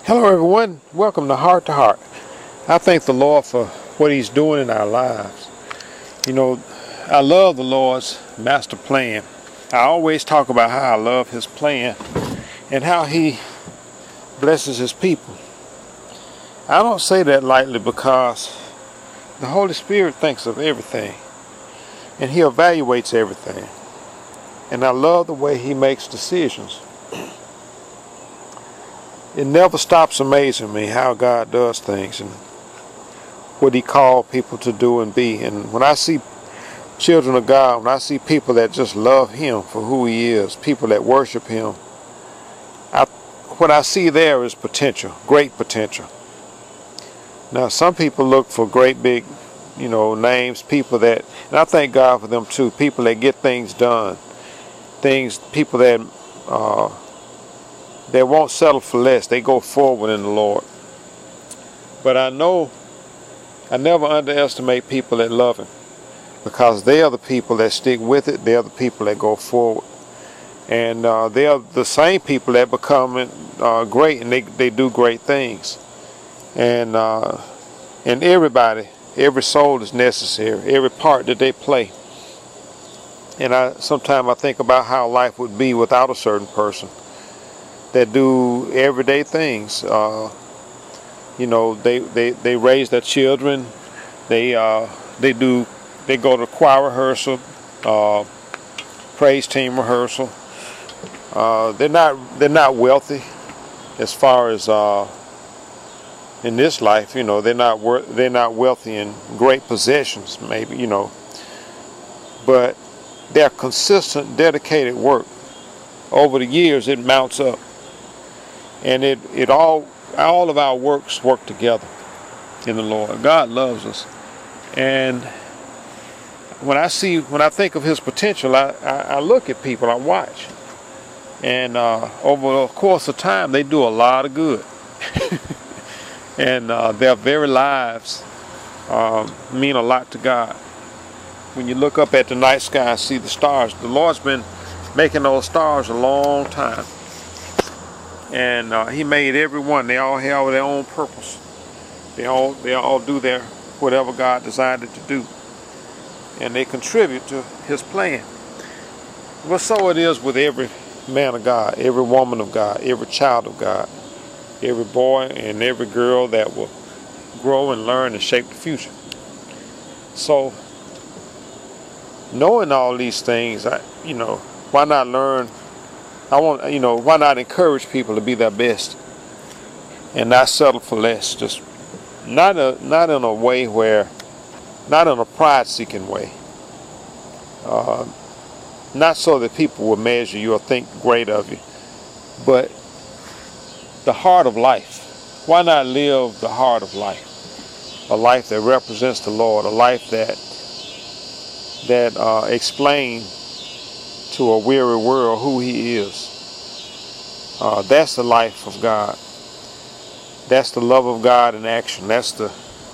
Hello everyone, welcome to Heart. I thank the Lord for what He's doing in our lives. You know, I love the Lord's master plan. I always talk about how I love His plan and how He blesses His people. I don't say that lightly because the Holy Spirit thinks of everything and He evaluates everything. And I love the way He makes decisions. It never stops amazing me how God does things and what He called people to do and be. And when I see children of God, when I see people that just love Him for who He is, people that worship Him, what I see there is potential, great potential. Now, some people look for great big, names, people that, and I thank God for them too, people that get things done, people that they won't settle for less. They go forward in the Lord. But I know I never underestimate people that love Him, because they are the people that stick with it. They are the people that go forward. And they are the same people that become great, and they do great things. And everybody, every soul is necessary, every part that they play. And sometimes I think about how life would be without a certain person that do everyday things. They raise their children. They go to choir rehearsal, praise team rehearsal. They're not wealthy as far as in this life. They're not wealthy in great possessions, maybe. But their consistent, dedicated work over the years, it mounts up. And all of our works work together in the Lord. God loves us. And when I think of His potential, I look at people, I watch. And over the course of time, they do a lot of good. And their very lives mean a lot to God. When you look up at the night sky and see the stars, the Lord's been making those stars a long time. And He made every one. They all have their own purpose. They all do their whatever God designed it to do, and they contribute to His plan. Well, so it is with every man of God, every woman of God, every child of God, every boy and every girl that will grow and learn and shape the future. So, knowing all these things, why not learn? Why not encourage people to be their best and not settle for less? Just not in a way where, not in a pride-seeking way. Not so that people will measure you or think great of you, but the heart of life. Why not live the heart of life? A life that represents the Lord, a life that explains to a weary world who He is. That's the life of God. That's the love of God in action. That's the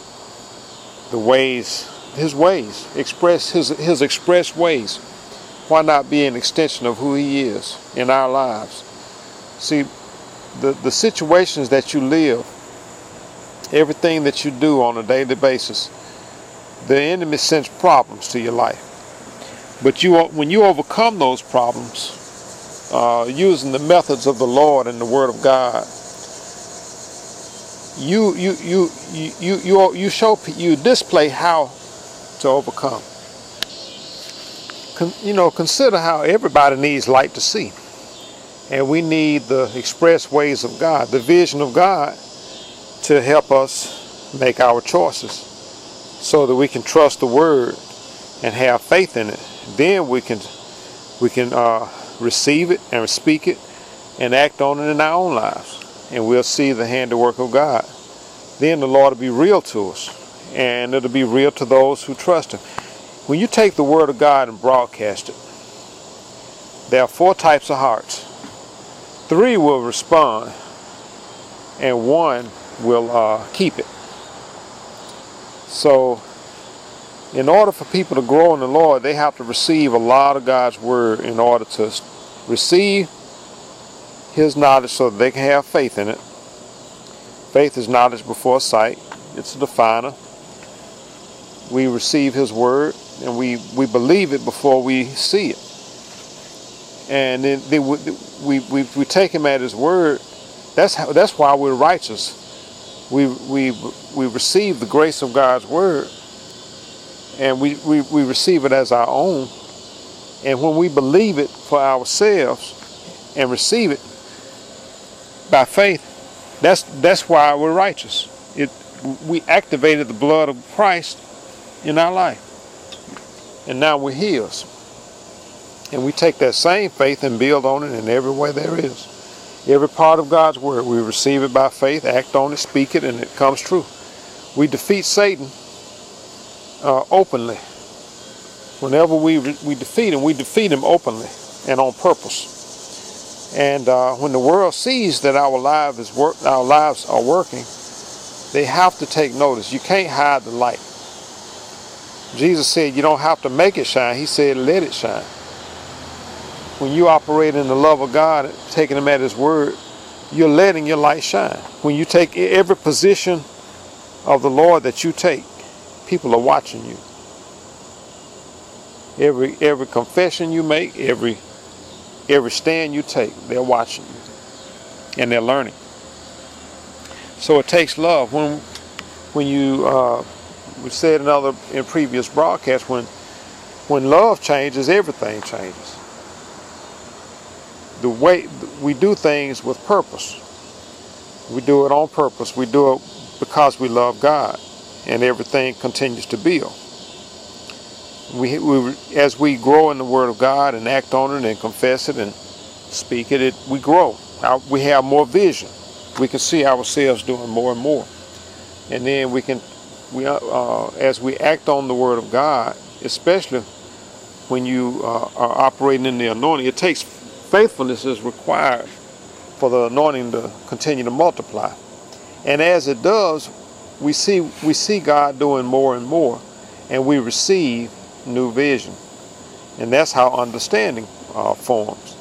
ways, His ways, His express ways. Why not be an extension of who He is in our lives? See, the situations that you live, everything that you do on a daily basis, the enemy sends problems to your life. But when you overcome those problems using the methods of the Lord and the Word of God, you display how to overcome. Consider how everybody needs light to see, and we need the express ways of God, the vision of God, to help us make our choices, so that we can trust the Word and have faith in it. Then we can receive it and speak it and act on it in our own lives, and we'll see the handiwork of God. Then the Lord will be real to us, and it'll be real to those who trust Him. When you take the Word of God and broadcast it, there are 4 types of hearts. 3 will respond, and 1 will keep it. So, in order for people to grow in the Lord, they have to receive a lot of God's Word in order to receive His knowledge so that they can have faith in it, Faith is knowledge before sight. It's a definer. We receive his word, and we believe it before we see it. And then we take him at his word. That's why we're righteous. We receive the grace of God's word, and we receive it as our own. And when we believe it for ourselves and receive it by faith, that's why we're righteous. We activated the blood of Christ in our life, and now we're his. And we take that same faith and build on it in every way there is. Every part of God's word, we receive it by faith, act on it, speak it, and it comes true. We defeat Satan openly. Whenever we defeat him openly and on purpose. And when the world sees that our lives are working, they have to take notice. You can't hide the light. Jesus said you don't have to make it shine. He said let it shine. When you operate in the love of God, taking him at his word, you're letting your light shine. When you take every position of the Lord that you take, people are watching you. Every confession you make, every stand you take, they're watching you, and they're learning. So it takes love. When you we said in previous broadcasts, when love changes, everything changes. The way we do things with purpose, we do it on purpose. We do it because we love God, and everything continues to build. As we grow in the Word of God and act on it and confess it and speak it, we grow. We have more vision. We can see ourselves doing more and more. And then as we act on the Word of God, especially when you are operating in the anointing, it takes faithfulness is required for the anointing to continue to multiply. And as it does, we see God doing more and more, and we receive new vision. And that's how understanding forms.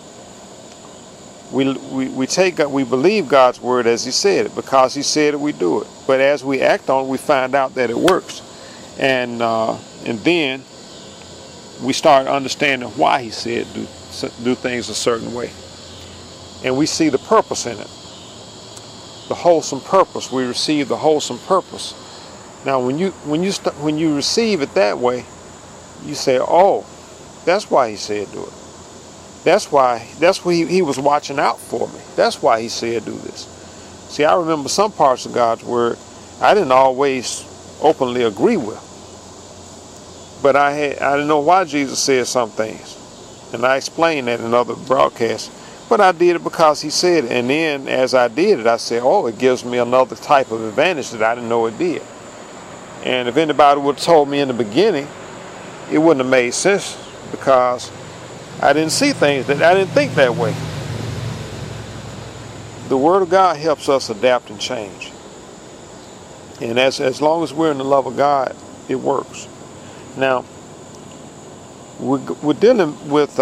We believe God's word as he said it. Because he said it, we do it. But as we act on it, we find out that it works. And then we start understanding why he said do things a certain way. And we see the purpose in it. The wholesome purpose. We receive the wholesome purpose. Now when you receive it that way, you say, oh, that's why he said do it. That's what he was watching out for me. That's why he said do this. See, I remember some parts of God's word I didn't always openly agree with. But I didn't know why Jesus said some things. And I explained that in other broadcasts. But I did it because he said it. And then as I did it, I said, oh, it gives me another type of advantage that I didn't know it did. And if anybody would have told me in the beginning, it wouldn't have made sense, because I didn't see things that I didn't think that way. The Word of God helps us adapt and change. And as long as we're in the love of God, it works. Now, we're dealing with,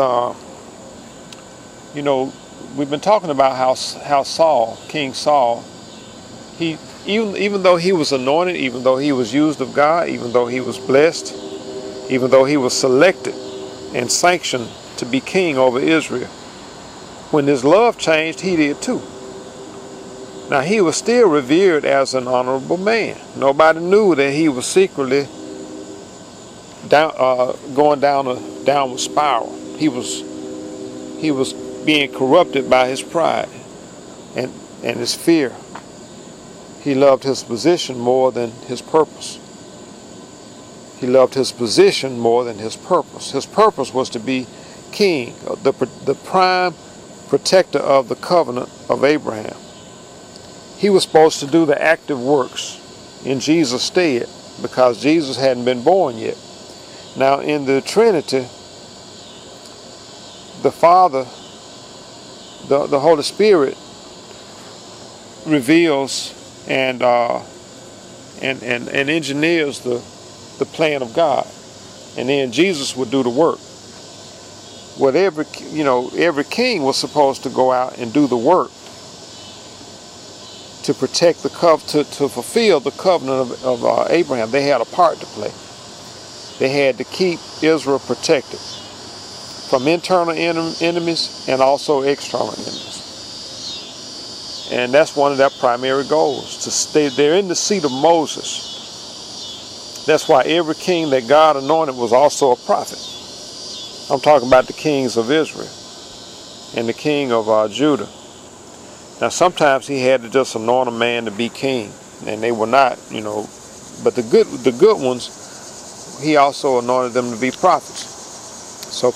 we've been talking about how Saul, King Saul, even though he was anointed, even though he was used of God, even though he was blessed, even though he was selected and sanctioned to be king over Israel, when his love changed, he did too. Now, he was still revered as an honorable man. Nobody knew that he was secretly going down a downward spiral. He was being corrupted by his pride and his fear. He loved his position more than his purpose. He loved his position more than his purpose. His purpose was to be king, the prime protector of the covenant of Abraham. He was supposed to do the active works in Jesus' stead, because Jesus hadn't been born yet. Now, in the Trinity, the Father, the Holy Spirit reveals and engineers the plan of God, and then Jesus would do the work. Every king was supposed to go out and do the work to protect the to fulfill the covenant of Abraham. They had a part to play. They had to keep Israel protected from internal enemies and also external enemies. And that's one of their primary goals. To stay, they're in the seat of Moses. That's why every king that God anointed was also a prophet. I'm talking about the kings of Israel and the king of Judah. Now sometimes he had to just anoint a man to be king, and they were not, but the good ones, he also anointed them to be prophets. So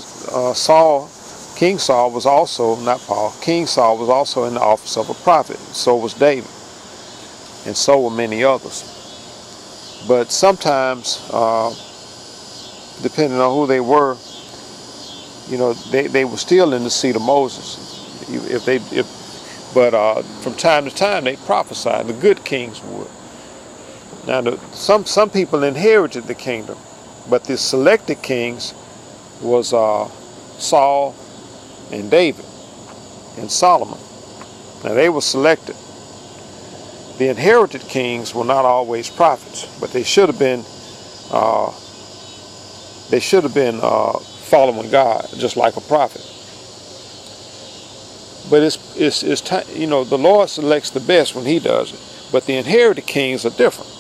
King Saul was also, King Saul was also in the office of a prophet. So was David, and so were many others. But sometimes, depending on who they were, they were still in the seat of Moses. But from time to time they prophesied. The good kings would. Now, some people inherited the kingdom, but the selected kings was Saul and David and Solomon. Now they were selected. The inherited kings were not always prophets, but they should have been. Following God just like a prophet. But it's time, the Lord selects the best when He does it. But the inherited kings are different.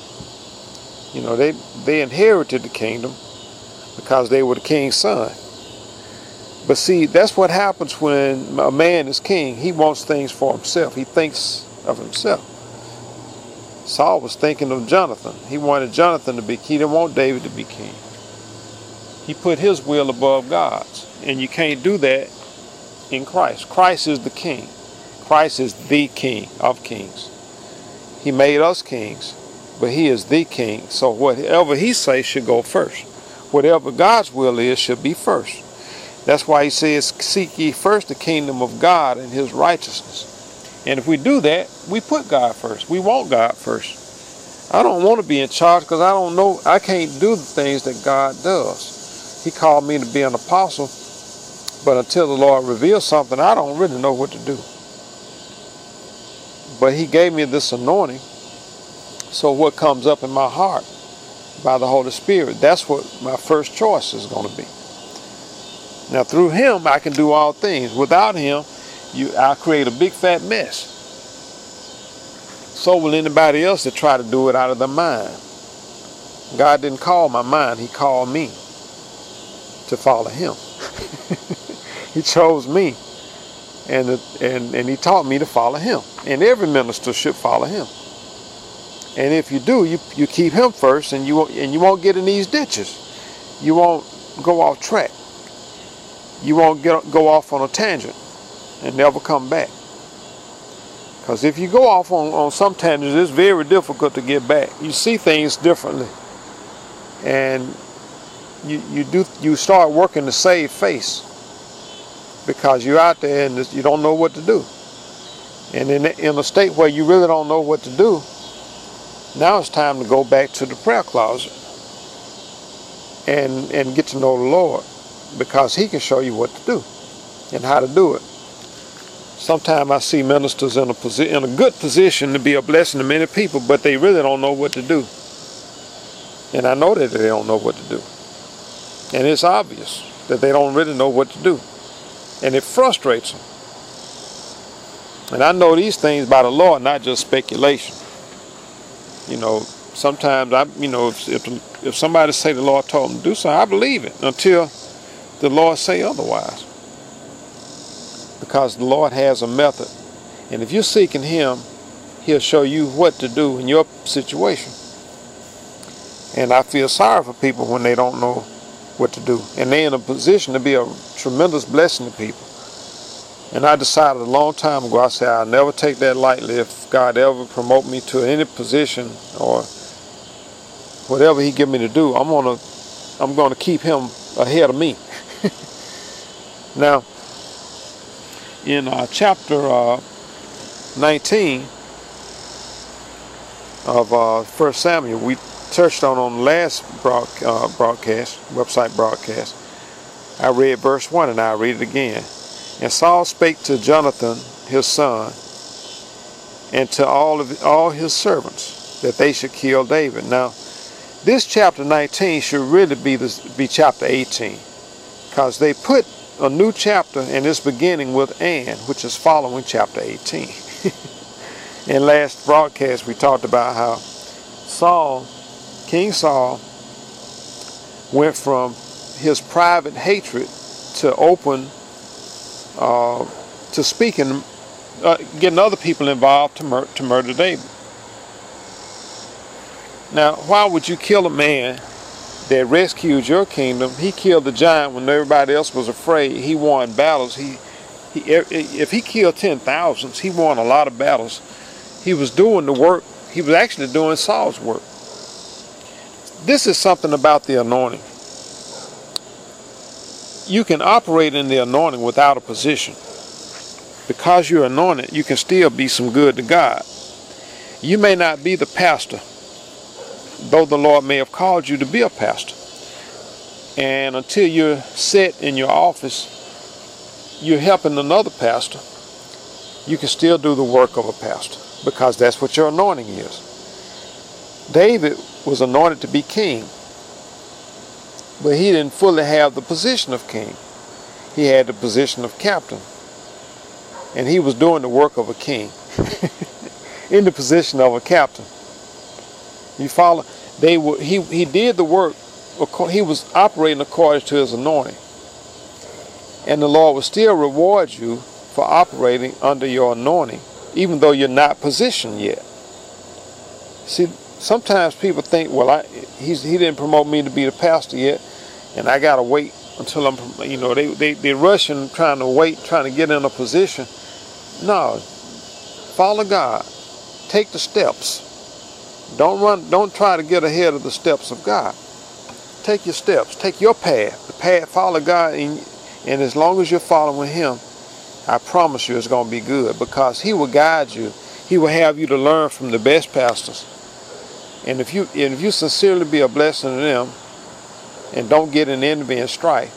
They inherited the kingdom because they were the king's son. But see, that's what happens when a man is king. He wants things for himself. He thinks of himself. Saul was thinking of Jonathan. He wanted Jonathan to be king. He didn't want David to be king. He put his will above God's. And you can't do that in Christ. Christ is the king. Christ is the king of kings. He made us kings, but He is the king. So whatever He says should go first. Whatever God's will is should be first. That's why He says, seek ye first the kingdom of God and His righteousness. And if we do that, we put God first. We want God first. I don't want to be in charge because I don't know. I can't do the things that God does. He called me to be an apostle, but until the Lord reveals something, I don't really know what to do. But He gave me this anointing, so what comes up in my heart by the Holy Spirit, that's what my first choice is going to be. Now through Him, I can do all things. Without Him, I'll create a big fat mess. So will anybody else that try to do it out of their mind. God didn't call my mind, He called me to follow Him. He chose me, and He taught me to follow Him. And every minister should follow Him. And if you do, you keep Him first, and you won't get in these ditches. You won't go off track. You won't go off on a tangent and never come back. Because if you go off on some tangents, it's very difficult to get back. You see things differently, and you start working to save face because you're out there and you don't know what to do. And in a state where you really don't know what to do, now it's time to go back to the prayer closet and get to know the Lord, because He can show you what to do and how to do it. Sometimes I see ministers in a good position to be a blessing to many people, but they really don't know what to do. And I know that they don't know what to do. And it's obvious that they don't really know what to do. And it frustrates them. And I know these things by the Lord, not just speculation. Sometimes if somebody say the Lord told them to do something, I believe it until the Lord say otherwise. Because the Lord has a method. And if you're seeking Him, He'll show you what to do in your situation. And I feel sorry for people when they don't know what to do. And they're in a position to be a tremendous blessing to people. And I decided a long time ago, I said, I'll never take that lightly. If God ever promote me to any position or whatever He give me to do, I'm gonna keep Him ahead of me. Now, in chapter 19 of 1 Samuel, we touched on the last website broadcast. I read verse 1 and I'll read it again. And Saul spake to Jonathan his son, and to all his servants that they should kill David. Now, this chapter 19 should really be chapter 18, because they put a new chapter and it's beginning with "and," which is following chapter 18. In last broadcast, we talked about how King Saul, went from his private hatred to open, to speaking, getting other people involved to murder David. Now, why would you kill a man that rescued your kingdom? He killed the giant when everybody else was afraid. He won battles. If he killed 10,000s, he won a lot of battles. He was doing the work. He was actually doing Saul's work. This is something about the anointing. You can operate in the anointing without a position. Because you're anointed, you can still be some good to God. You may not be the pastor, though the Lord may have called you to be a pastor. And until you're set in your office, you're helping another pastor, you can still do the work of a pastor, because that's what your anointing is. David was anointed to be king, but he didn't fully have the position of king. He had the position of captain, and he was doing the work of a king in the position of a captain. You follow? He did the work. He was operating according to his anointing, and the Lord will still reward you for operating under your anointing, even though you're not positioned yet. See, sometimes people think, well, he didn't promote me to be the pastor yet, and I gotta wait until I'm, they rushing, trying to get in a position. No, follow God. Take the steps. Don't try to get ahead of the steps of God. Take your steps. Take your path. The path, follow God, and as long as you're following Him, I promise you it's going to be good, because He will guide you. He will have you to learn from the best pastors. And if you sincerely be a blessing to them, and don't get in envy and strife,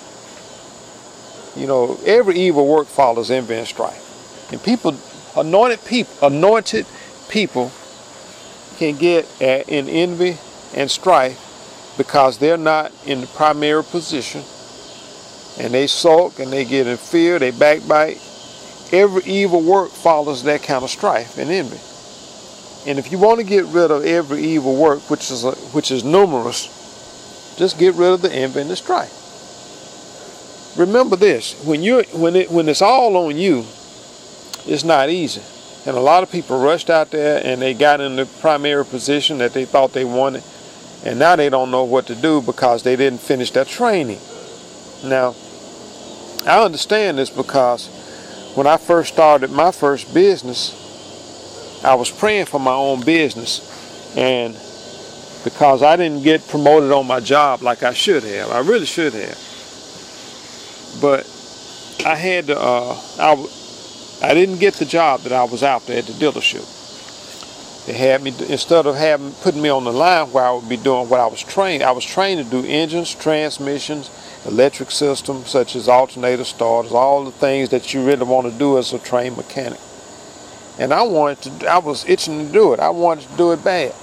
every evil work follows envy and strife. And anointed people can get in envy and strife because they're not in the primary position, and they sulk and they get in fear, they backbite. Every evil work follows that kind of strife and envy. And if you want to get rid of every evil work, which is numerous, just get rid of the envy and the strife. Remember this: when it's all on you, it's not easy. And a lot of people rushed out there and they got in the primary position that they thought they wanted, and now they don't know what to do because they didn't finish their training. Now, I understand this because when I first started my first business, I was praying for my own business, and because I didn't get promoted on my job like I should have. I really should have. But I had to, I didn't get the job that I was after at the dealership. They had me, instead of putting me on the line where I would be doing what I was trained to do: engines, transmissions, electric systems such as alternator starters, all the things that you really want to do as a trained mechanic. And I was itching to do it. I wanted to do it bad.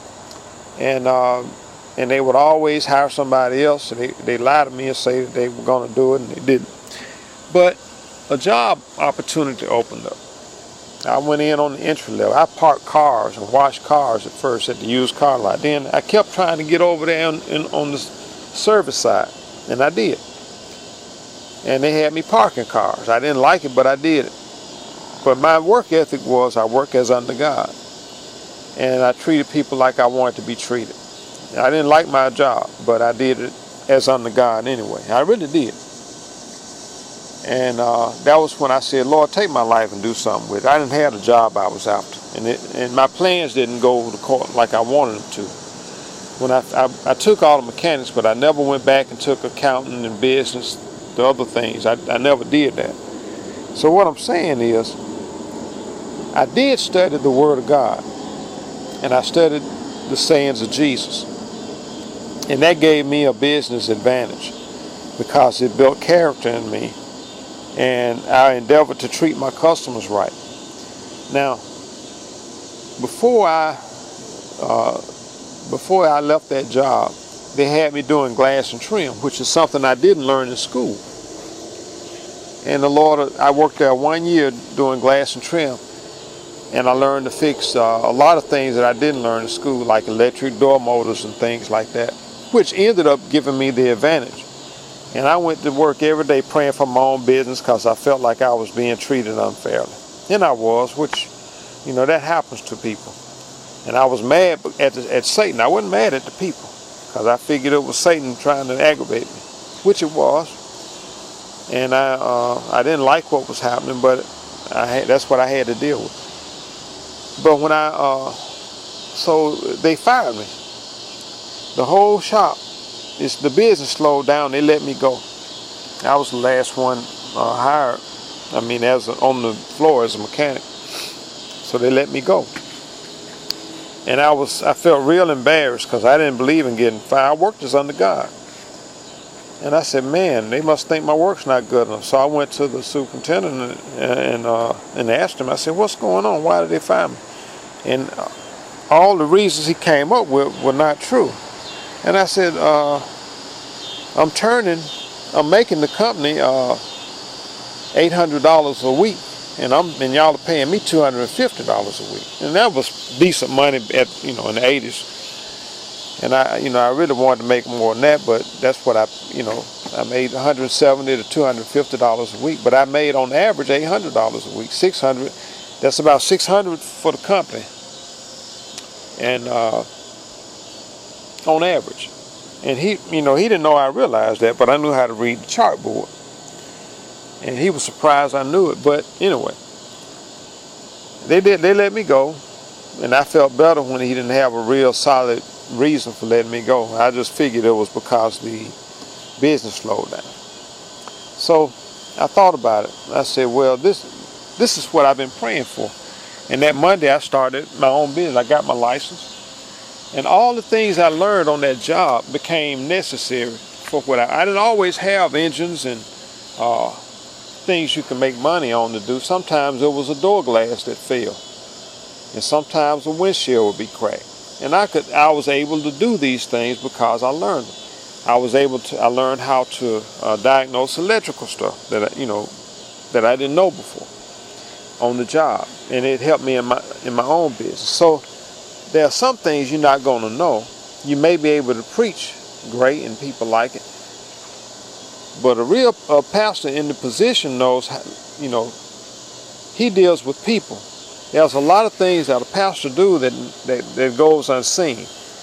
And they would always hire somebody else, and they lied to me and say that they were going to do it, and they didn't. But a job opportunity opened up. I went in on the entry level. I parked cars and washed cars at first at the used car lot. Then I kept trying to get over there on the service side, and I did. And they had me parking cars. I didn't like it, but I did it. But my work ethic was I work as under God. And I treated people like I wanted to be treated. I didn't like my job, but I did it as under God anyway. I really did. And that was when I said, Lord, take my life and do something with it. I didn't have the job I was after. And my plans didn't go to court like I wanted them to. When I took all the mechanics, but I never went back and took accounting and business, the other things. I never did that. So what I'm saying is, I did study the Word of God. And I studied the sayings of Jesus. And that gave me a business advantage because it built character in me. And I endeavored to treat my customers right. Now, before I left that job, they had me doing glass and trim, which is something I didn't learn in school. And the Lord, I worked there 1 year doing glass and trim, and I learned to fix a lot of things that I didn't learn in school, like electric door motors and things like that, which ended up giving me the advantage. And I went to work every day praying for my own business because I felt like I was being treated unfairly. And I was, which, you know, that happens to people. And I was mad at Satan. I wasn't mad at the people because I figured it was Satan trying to aggravate me, which it was. And I didn't like what was happening, but that's what I had to deal with. But when so they fired me. The whole shop, the business slowed down. They let me go. I was the last one hired. I mean, on the floor as a mechanic. So they let me go. And I felt real embarrassed because I didn't believe in getting fired. I worked as under God. And I said, man, they must think my work's not good enough. So I went to the superintendent and asked him, I said, what's going on? Why did they fire me? And all the reasons he came up with were not true. And I said, I'm making the company $800 a week, and y'all are paying me $250 a week. And that was decent money in the 80s. And I really wanted to make more than that, but that's what I made $170 to $250 a week. But I made on average $800 a week, $600. That's about $600 for the company, and on average. And he didn't know I realized that, but I knew how to read the chart board. And he was surprised I knew it. But anyway, they let me go, and I felt better when he didn't have a real solid reason for letting me go. I just figured it was because the business slowed down. So I thought about it. I said, well, this is what I've been praying for. And that Monday I started my own business. I got my license. And all the things I learned on that job became necessary for what I didn't always have engines and things you can make money on to do. Sometimes it was a door glass that fell. And sometimes a windshield would be cracked. And I was able to do these things because I learned them. I learned how to diagnose electrical stuff that I didn't know before on the job, and it helped me in my own business. So there are some things you're not going to know. You may be able to preach great and people like it, but a real pastor in the position knows he deals with people. There's a lot of things that a pastor do that goes unseen.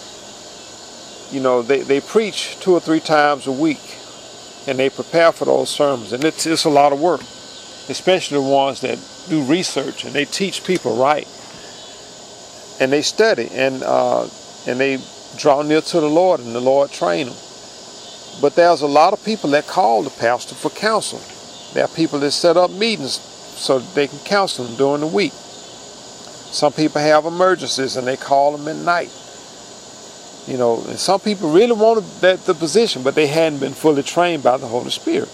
They preach 2 or 3 times a week, and they prepare for those sermons, and it's a lot of work, especially the ones that do research and they teach people right, and they study and they draw near to the Lord, and the Lord train them. But there's a lot of people that call the pastor for counsel. There are people that set up meetings so that they can counsel them during the week. Some people have emergencies and they call them at night. And some people really wanted the position, but they hadn't been fully trained by the Holy Spirit.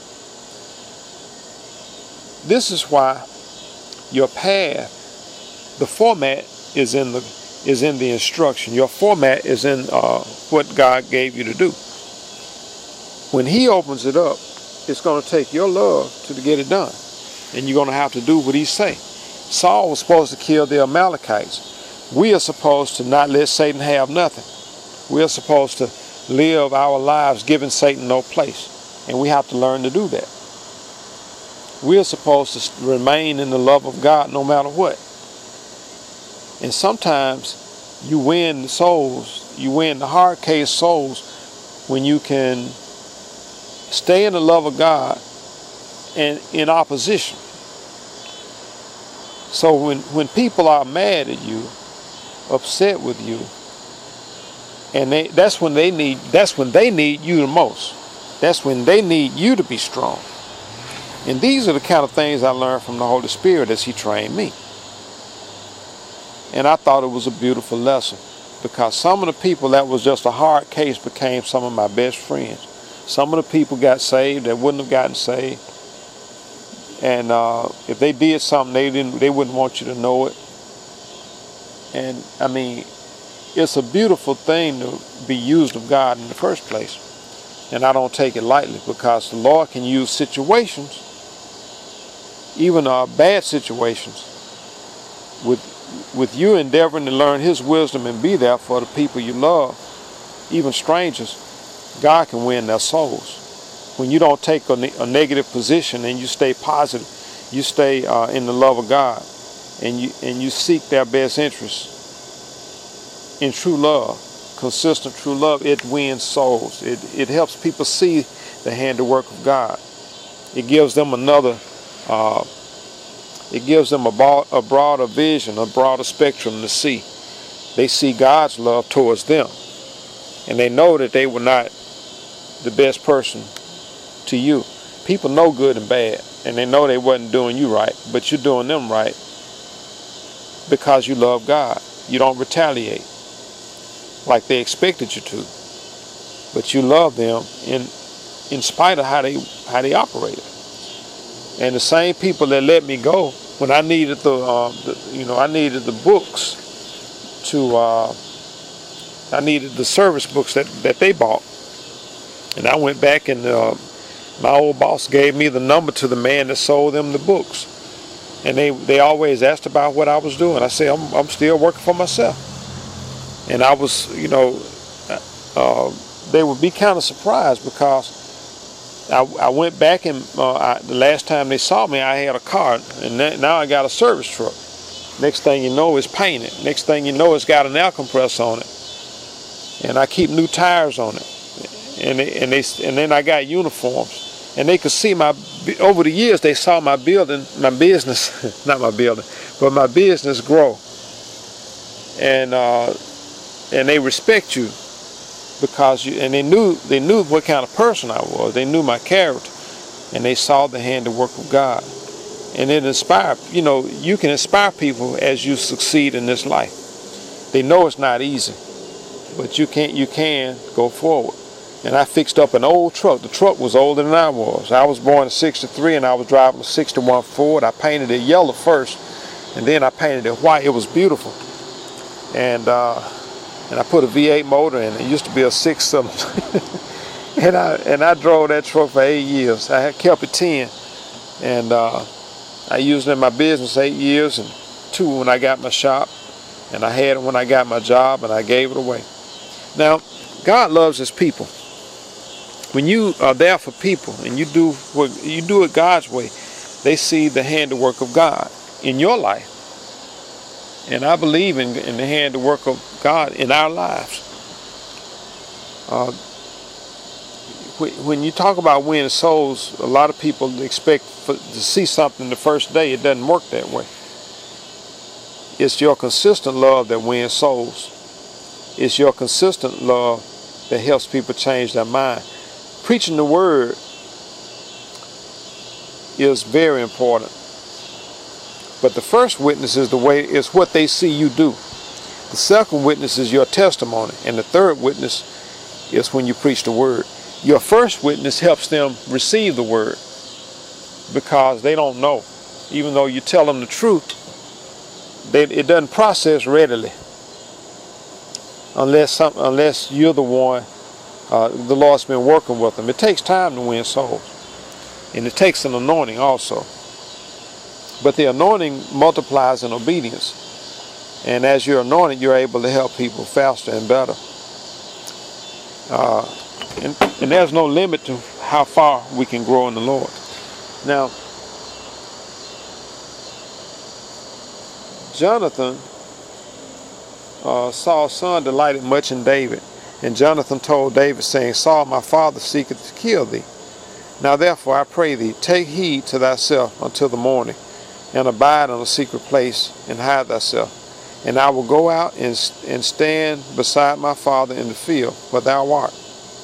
This is why your path, the format is in the instruction. Your format is in what God gave you to do. When He opens it up, it's going to take your love to get it done, and you're going to have to do what He say. Saul was supposed to kill the Amalekites. We are supposed to not let Satan have nothing. We are supposed to live our lives giving Satan no place, and we have to learn to do that. We are supposed to remain in the love of God no matter what. And sometimes you win the souls, you win the hard case souls when you can stay in the love of God and in opposition. So when people are mad at you, upset with you, and that's when they need you the most. That's when they need you to be strong. And these are the kind of things I learned from the Holy Spirit as He trained me. And I thought it was a beautiful lesson, because some of the people that was just a hard case became some of my best friends. Some of the people got saved that wouldn't have gotten saved. And if they did something, they wouldn't want you to know it. And I mean, it's a beautiful thing to be used of God in the first place. And I don't take it lightly, because the Lord can use situations, even bad situations, with you endeavoring to learn His wisdom and be there for the people you love, even strangers. God can win their souls. When you don't take a negative position and you stay positive, you stay in the love of God, and you seek their best interests in true love, consistent true love, it wins souls. It helps people see the handiwork of God. It gives them another, it gives them a broader vision, a broader spectrum to see. They see God's love towards them, and they know that they were not the best person to you. People know good and bad, and they know they wasn't doing you right, but you're doing them right because you love God. You don't retaliate like they expected you to, but you love them in spite of how they operated. And the same people that let me go when I needed I needed the books to I needed the service books that they bought, and I went back and my old boss gave me the number to the man that sold them the books, and they always asked about what I was doing. I said, I'm still working for myself. And I was, they would be kind of surprised, because I went back and the last time they saw me, I had a car, and now I got a service truck. Next thing you know, it's painted. Next thing you know, it's got an air compressor on it, and I keep new tires on it, and then I got uniforms, and they could see over the years they saw my business, not my building, but my business grow, and they respect you because they knew what kind of person I was. They knew my character, and they saw the handiwork of God. And it inspired, you can inspire people as you succeed in this life. They know it's not easy, but you can go forward. And I fixed up an old truck. The truck was older than I was. I was born in '63, and I was driving a '61 Ford. I painted it yellow first, and then I painted it white. It was beautiful. And I put a V8 motor in it. It used to be a 6-cylinder. and I drove that truck for 8 years. I had kept it 10. And I used it in my business 8 years, and 2 when I got my shop. And I had it when I got my job, and I gave it away. Now, God loves His people. When you are there for people and you do it God's way, they see the handiwork of God in your life. And I believe in the handiwork of God in our lives. When you talk about winning souls, a lot of people expect to see something the first day. It doesn't work that way. It's your consistent love that wins souls. It's your consistent love that helps people change their mind. Preaching the word is very important. But the first witness is what they see you do. The second witness is your testimony. And the third witness is when you preach the word. Your first witness helps them receive the word, because they don't know. Even though you tell them the truth, it doesn't process readily unless you're the one, the Lord's been working with them. It takes time to win souls. And it takes an anointing also. But the anointing multiplies in obedience. And as you're anointed, you're able to help people faster and better. And there's no limit to how far we can grow in the Lord. Now, Jonathan, Saul's son, delighted much in David. And Jonathan told David, saying, Saul, my father, seeketh to kill thee. Now therefore, I pray thee, take heed to thyself until the morning, and abide in a secret place, and hide thyself. And I will go out and stand beside my father in the field where thou art.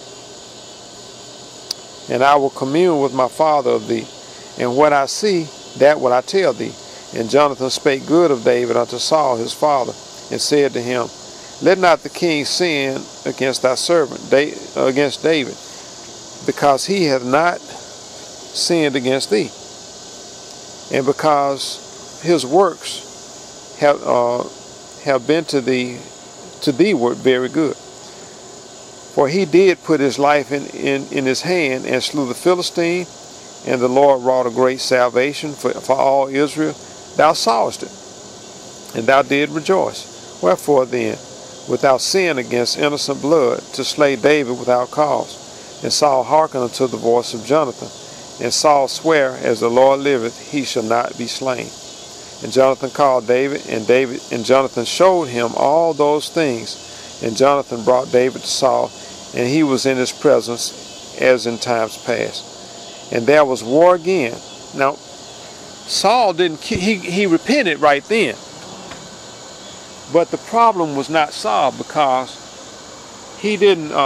And I will commune with my father of thee. And what I see, that will I tell thee. And Jonathan spake good of David unto Saul his father, and said to him, Let not the king sin against thy servant, against David, because he hath not sinned against thee, and because his works have have been to thee were very good. For he did put his life in his hand, and slew the Philistine, and the Lord wrought a great salvation for all Israel. Thou sawest it, and thou did rejoice. Wherefore then, without sin against innocent blood, to slay David without cause? And Saul hearkened unto the voice of Jonathan. And Saul sware, as the Lord liveth, he shall not be slain. And Jonathan called David, and Jonathan showed him all those things. And Jonathan brought David to Saul, and he was in his presence as in times past. And there was war again. Now, Saul didn't, he repented right then. But the problem was not solved, because he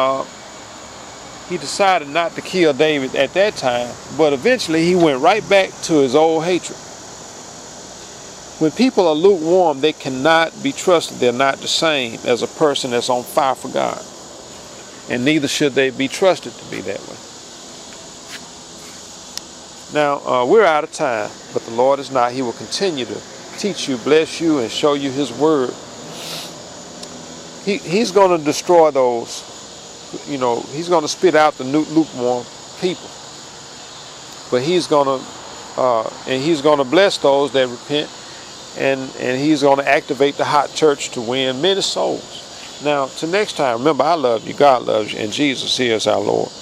decided not to kill David at that time, but eventually he went right back to his old hatred. When people are lukewarm, they cannot be trusted. They're not the same as a person that's on fire for God. And neither should they be trusted to be that way. Now, we're out of time, but the Lord is not. He will continue to teach you, bless you, and show you his word. He's going to destroy those, he's going to spit out the lukewarm people. But he's going to bless those that repent, and he's going to activate the hot church to win many souls. Now, till next time, remember, I love you, God loves you, and Jesus is our Lord.